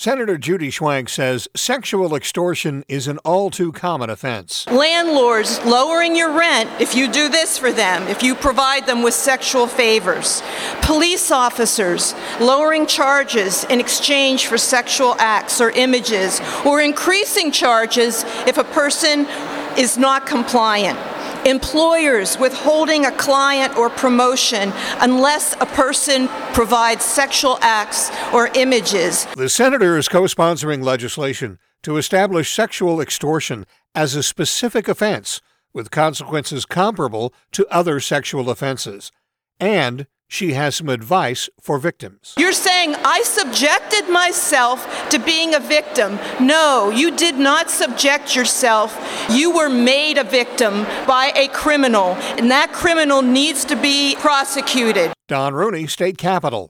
Senator Judy Schwank says sexual extortion is an all too common offense. Landlords lowering your rent if you do this for them, if you provide them with sexual favors. Police officers lowering charges in exchange for sexual acts or images, or increasing charges if a person is not compliant. Employers withholding a client or promotion unless a person provides sexual acts or images. The senator is co-sponsoring legislation to establish sexual extortion as a specific offense with consequences comparable to other sexual offenses. And she has some advice for victims. You're saying I subjected myself to being a victim. No, you did not subject yourself. You were made a victim by a criminal, and that criminal needs to be prosecuted. Don Rooney, State Capitol.